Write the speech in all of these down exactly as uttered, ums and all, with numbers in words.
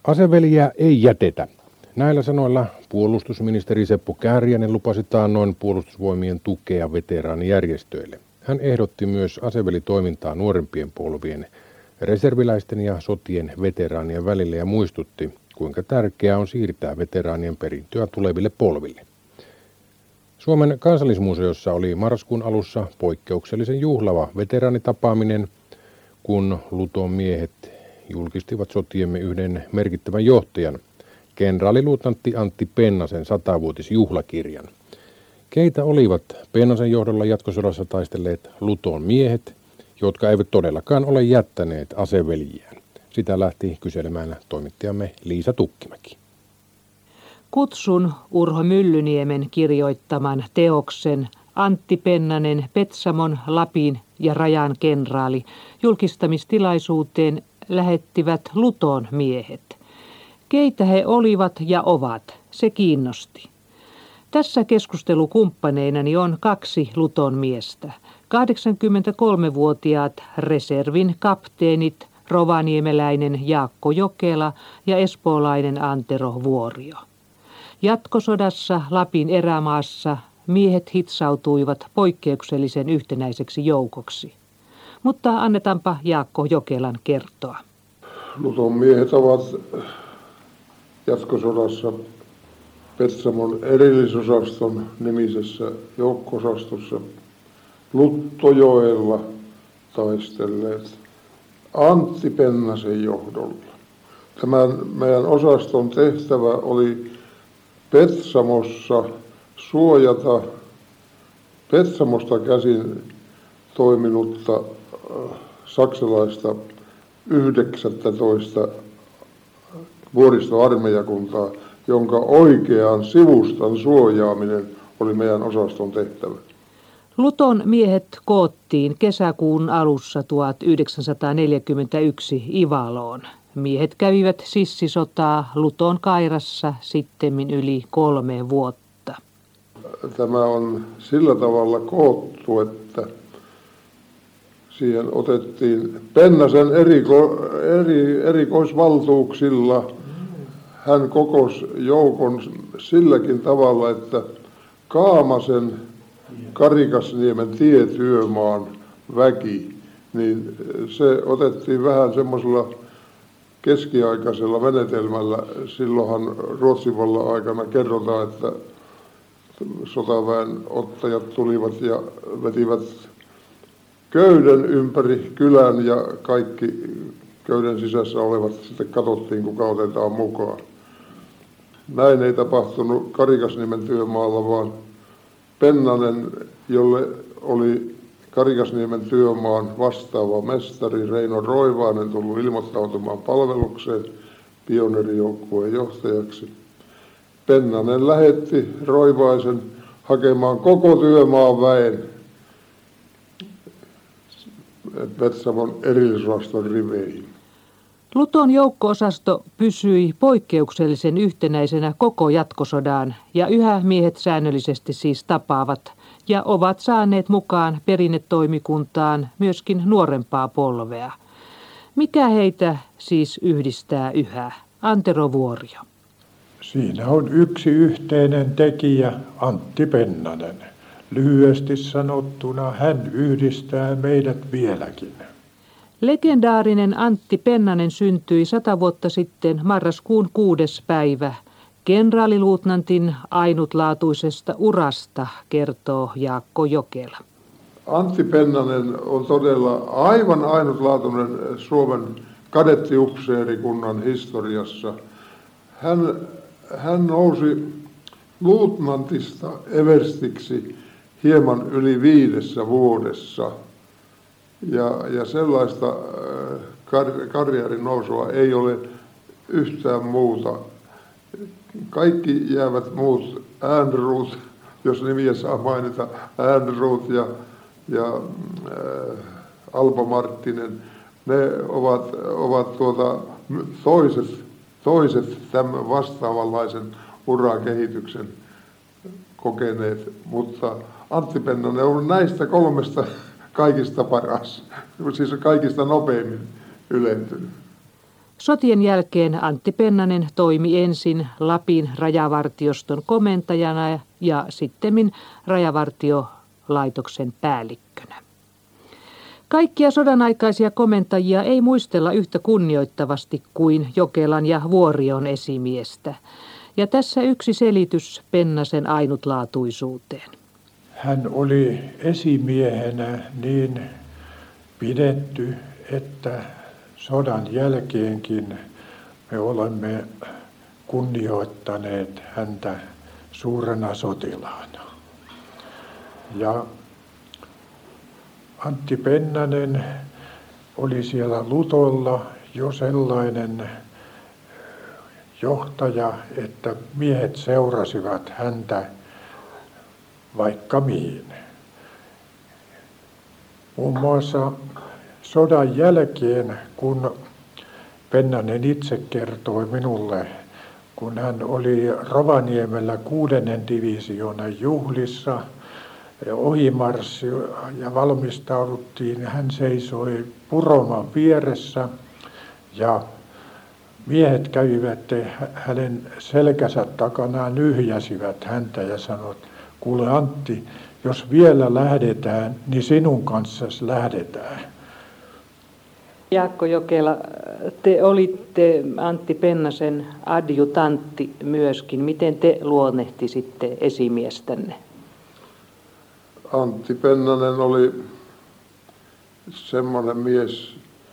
Aseveliä ei jätetä. Näillä sanoilla puolustusministeri Seppo Kääriäinen lupasi taannoin puolustusvoimien tukea veteraanijärjestöille. Hän ehdotti myös asevelitoimintaa nuorempien polvien, reserviläisten ja sotien veteraanien välille ja muistutti, kuinka tärkeää on siirtää veteraanien perintöä tuleville polville. Suomen kansallismuseossa oli marraskuun alussa poikkeuksellisen juhlava veteraanitapaaminen, kun Luton miehet julkistivat sotiemme yhden merkittävän johtajan, kenraaliluutnantti Antti Pennasen satavuotisjuhlakirjan. Keitä olivat Pennasen johdolla jatkosodassa taistelleet Luton miehet, jotka eivät todellakaan ole jättäneet aseveljiään? Sitä lähti kyselemään toimittajamme Liisa Tukkimäki. Kutsun Urho Myllyniemen kirjoittaman teoksen Antti Pennanen, Petsamon, Lapin ja Rajan kenraali julkistamistilaisuuteen lähettivät Luton miehet. Keitä he olivat ja ovat, se kiinnosti. Tässä keskustelukumppaneinani on kaksi Luton miestä. kahdeksankymmentäkolmevuotiaat reservin kapteenit rovaniemeläinen Jaakko Jokela ja espoolainen Antero Vuorio. Jatkosodassa Lapin erämaassa miehet hitsautuivat poikkeuksellisen yhtenäiseksi joukoksi. Mutta annetaanpa Jaakko Jokelan kertoa. Luton miehet ovat jatkosodassa Petsamon erillisosaston nimisessä joukko-osastossa Luttojoella taistelleet Antti Pennasen johdolla. Tämän meidän osaston tehtävä oli Petsamossa suojata Petsamosta käsin toiminutta saksalaista yhdeksästoista vuoristoarmeijakuntaa, jonka oikean sivustan suojaaminen oli meidän osaston tehtävä. Luton miehet koottiin kesäkuun alussa tuhatyhdeksänsataaneljäkymmentäyksi Ivaloon. Miehet kävivät sissisotaa Luton kairassa sittemmin yli kolme vuotta. Tämä on sillä tavalla koottu, että siihen otettiin Pennasen eriko, eri, erikoisvaltuuksilla. Hän kokosi joukon silläkin tavalla, että Kaamasen Karikasniemen tietyömaan väki, niin se otettiin vähän semmoisella keskiaikaisella menetelmällä. Silloinhan Ruotsin vallan aikana kerrotaan, että sotaväen ottajat tulivat ja vetivät köyden ympäri kylän ja kaikki köyden sisässä olevat sitten katsottiin, kuka otetaan mukaan. Näin ei tapahtunut Karikasniemen työmaalla, vaan Pennanen, jolle oli Karikasniemen työmaan vastaava mestari Reino Roivainen tullut ilmoittautumaan palvelukseen pioneerijoukkueen johtajaksi. Pennanen lähetti Roivaisen hakemaan koko työmaan väen Petsamon erillisosaston riveihin. Luton joukko-osasto pysyi poikkeuksellisen yhtenäisenä koko jatkosodan ja yhä miehet säännöllisesti siis tapaavat ja ovat saaneet mukaan perinnetoimikuntaan myöskin nuorempaa polvea. Mikä heitä siis yhdistää yhä? Antero Vuorio. Siinä on yksi yhteinen tekijä, Antti Pennanen. Lyhyesti sanottuna hän yhdistää meidät vieläkin. Legendaarinen Antti Pennanen syntyi sata vuotta sitten marraskuun kuudes päivä. Kenraaliluutnantin ainutlaatuisesta urasta kertoo Jaakko Jokela. Antti Pennanen on todella aivan ainutlaatuinen Suomen kadettiupseerikunnan historiassa. Hän, hän nousi luutnantista everstiksi hieman yli viidessä vuodessa. Ja, ja sellaista kar, karjäärin nousua ei ole yhtään muuta. Kaikki jäävät muut, Ehrnrooth, jos nimiä saa mainita, Ehrnrooth ja, ja ää, Alpo Marttinen, ne ovat, ovat tuota, toiset, toiset tämän vastaavanlaisen urakehityksen kokeneet, mutta Antti Pennanen on näistä kolmesta kaikista paras, siis kaikista nopeimmin ylentynyt. Sotien jälkeen Antti Pennanen toimi ensin Lapin rajavartioston komentajana ja sittemmin rajavartiolaitoksen päällikkönä. Kaikkia sodanaikaisia komentajia ei muistella yhtä kunnioittavasti kuin Jokelan ja Vuorion esimiestä. Ja tässä yksi selitys Pennasen ainutlaatuisuuteen. Hän oli esimiehenä niin pidetty, että sodan jälkeenkin me olemme kunnioittaneet häntä suurena sotilaana. Ja Antti Pennanen oli siellä Lutolla jo sellainen johtaja, että miehet seurasivat häntä vaikka mihin. Muun muassa sodan jälkeen, kun Pennanen itse kertoi minulle, kun hän oli Rovaniemellä kuudennen divisioonan juhlissa, ohimarssi ja valmistauduttiin, hän seisoi Puroman vieressä ja miehet kävivät hänen selkänsä takana, nyhjäsivät häntä ja sanoivat, kuule Antti, jos vielä lähdetään, niin sinun kanssasi lähdetään. Jaakko Jokela, te olitte Antti Pennasen adjutantti myöskin. Miten te luonnehtisitte esimiestänne? Antti Pennanen oli semmoinen mies,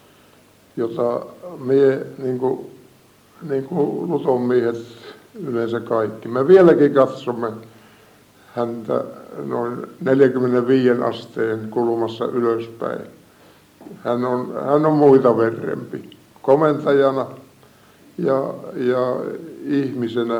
jota mie, niin kuin, niin kuin Luton miehet yleensä kaikki. Me vieläkin katsomme häntä noin neljäkymmentäviisi asteen kulmassa ylöspäin. Hän on, hän on muita verrempi komentajana ja, ja ihmisenä,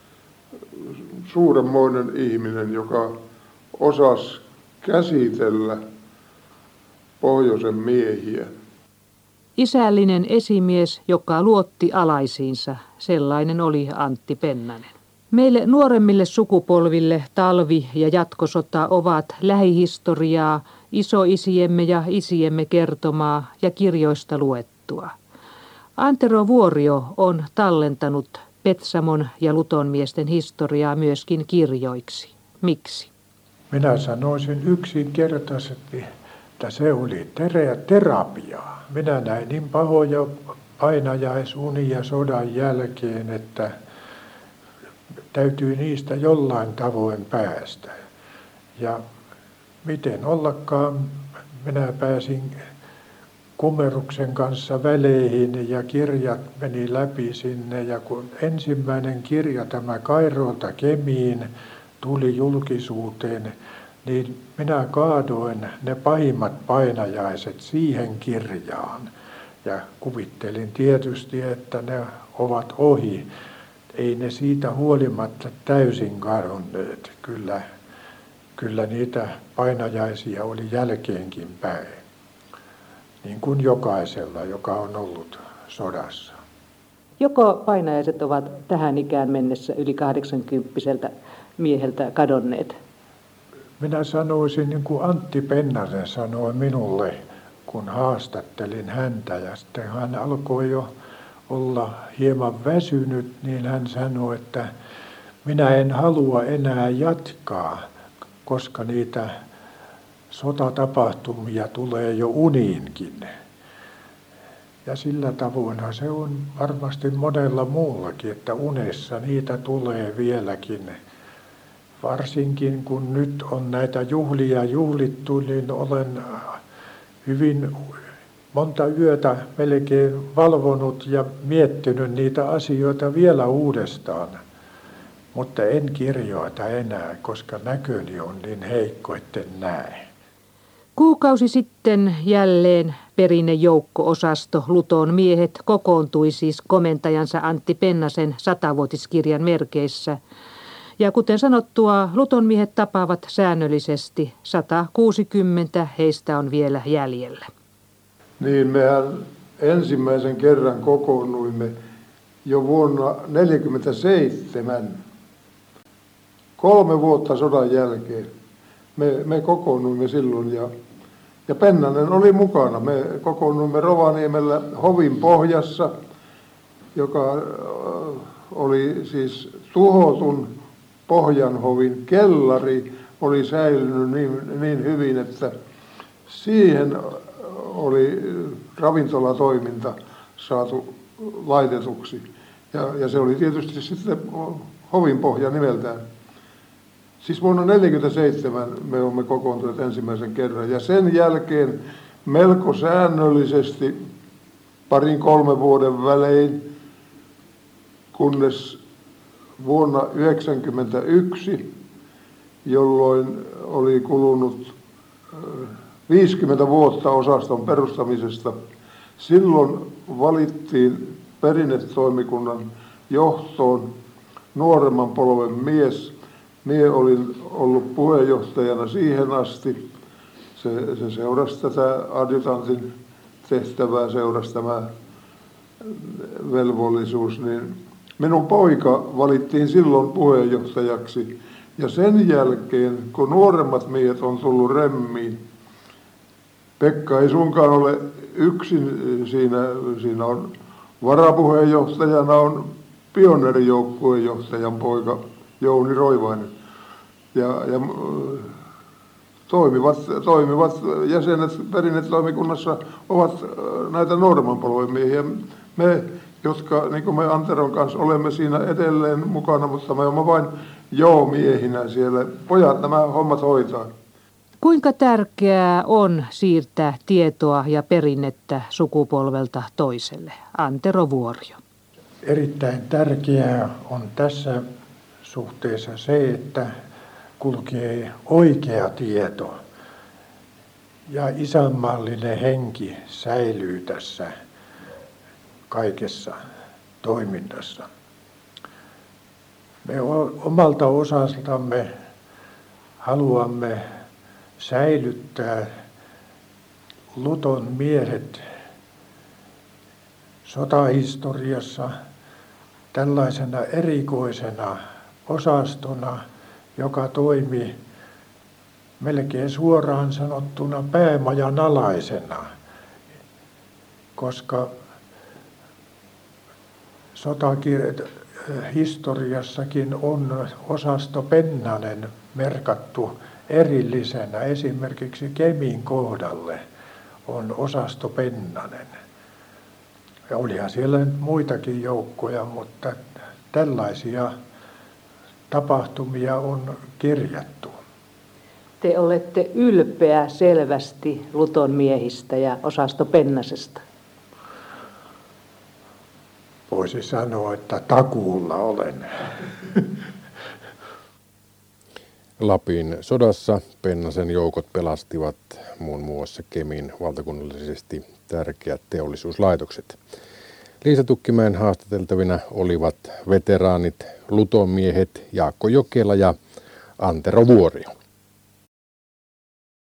suuremmoinen ihminen, joka osasi käsitellä pohjoisen miehiä. Isällinen esimies, joka luotti alaisiinsa, sellainen oli Antti Pennanen. Meille nuoremmille sukupolville talvi ja jatkosota ovat lähihistoriaa, isoisiemme ja isiemme kertomaa ja kirjoista luettua. Antero Vuorio on tallentanut Petsamon ja Luton miesten historiaa myöskin kirjoiksi. Miksi? Minä sanoisin yksinkertaisesti, että se oli terapiaa. Minä näin niin pahoja painajaisunia sodan jälkeen, että täytyy niistä jollain tavoin päästä. Ja miten ollakaan, minä pääsin Kummeruksen kanssa väleihin ja kirjat meni läpi sinne. Ja kun ensimmäinen kirja, tämä Kairoolta Kemiin, tuli julkisuuteen, niin minä kaadoin ne pahimmat painajaiset siihen kirjaan. Ja kuvittelin tietysti, että ne ovat ohi. Ei ne siitä huolimatta täysin kadonneet. Kyllä, kyllä niitä painajaisia oli jälkeenkin päin. Niin kuin jokaisella, joka on ollut sodassa. Joko painajaiset ovat tähän ikään mennessä yli kahdeksankymppiseltä mieheltä kadonneet? Minä sanoisin, niin kuin Antti Pennanen sanoi minulle, kun haastattelin häntä. Ja sitten hän alkoi jo olla hieman väsynyt, niin hän sanoi, että minä en halua enää jatkaa, koska niitä sotatapahtumia tulee jo uniinkin. Ja sillä tavoinhan se on varmasti monella muullakin, että unessa niitä tulee vieläkin. Varsinkin kun nyt on näitä juhlia juhlittu, niin olen hyvin monta yötä melkein valvonut ja miettinyt niitä asioita vielä uudestaan. Mutta en kirjoita enää, koska näköni on niin heikko, etten näe. Kuukausi sitten jälleen perinnejoukko-osasto Luton miehet kokoontui siis komentajansa Antti Pennasen satavuotiskirjan merkeissä. Ja kuten sanottua, Luton miehet tapaavat säännöllisesti. sata kuusikymmentä heistä on vielä jäljellä. Niin, mehän ensimmäisen kerran kokoonnuimme jo vuonna neljäkymmentäseitsemän, kolme vuotta sodan jälkeen. Me, me kokoonnuimme silloin ja, ja Pennanen oli mukana. Me kokoonnuimme Rovaniemellä Hovin pohjassa joka oli siis tuhotun Pohjanhovin kellari, oli säilynyt niin, niin hyvin, että siihen oli ravintolatoiminta saatu laitetuksi. Ja, ja se oli tietysti sitten Hovinpohja nimeltään. Siis vuonna tuhatyhdeksänsataaneljäkymmentäseitsemän me olemme kokoontuneet ensimmäisen kerran. Ja sen jälkeen melko säännöllisesti parin kolmen vuoden välein, kunnes vuonna yhdeksänkymmentäyksi, jolloin oli kulunut viisikymmentä vuotta osaston perustamisesta, silloin valittiin perinnetoimikunnan johtoon nuoremman polven mies. Mie olin ollut puheenjohtajana siihen asti. Se, se seurasi tätä adjutantin tehtävää, seurasi tämä velvollisuus. Niin minun poika valittiin silloin puheenjohtajaksi. Ja sen jälkeen, kun nuoremmat miehet on tullut remmiin, Pekka ei suinkaan ole yksin siinä, siinä on varapuheenjohtajana on pioneerijoukkueen johtajan poika Jouni Roivainen. Ja, ja toimivat, toimivat jäsenet perinnetoimikunnassa ovat näitä nuoremman polven miehiä. Me, jotka niin kuin me Anteron kanssa olemme siinä edelleen mukana, mutta me olemme vain joo-miehinä siellä. Pojat nämä hommat hoitaa. Kuinka tärkeää on siirtää tietoa ja perinnettä sukupolvelta toiselle? Antero Vuorio. Erittäin tärkeää on tässä suhteessa se, että kulkee oikea tieto ja isänmaallinen henki säilyy tässä kaikessa toiminnassa. Me omalta osaltamme haluamme säilyttää Luton miehet sotahistoriassa tällaisena erikoisena osastona, joka toimi melkein suoraan sanottuna päämajan alaisena, koska sotahistoriassakin on osasto Pennanen merkattu erillisenä. Esimerkiksi Kemin kohdalle on osasto Pennanen. Ja olihan siellä nyt muitakin joukkoja, mutta tällaisia tapahtumia on kirjattu. Te olette ylpeä selvästi Luton miehistä ja osasto Pennasesta. Voisi sanoa, että takuulla olen. Lapin sodassa Pennasen joukot pelastivat muun muassa Kemin valtakunnallisesti tärkeät teollisuuslaitokset. Liisa Tukkimäen haastateltavina olivat veteraanit, Luton miehet Jaakko Jokela ja Antero Vuorio.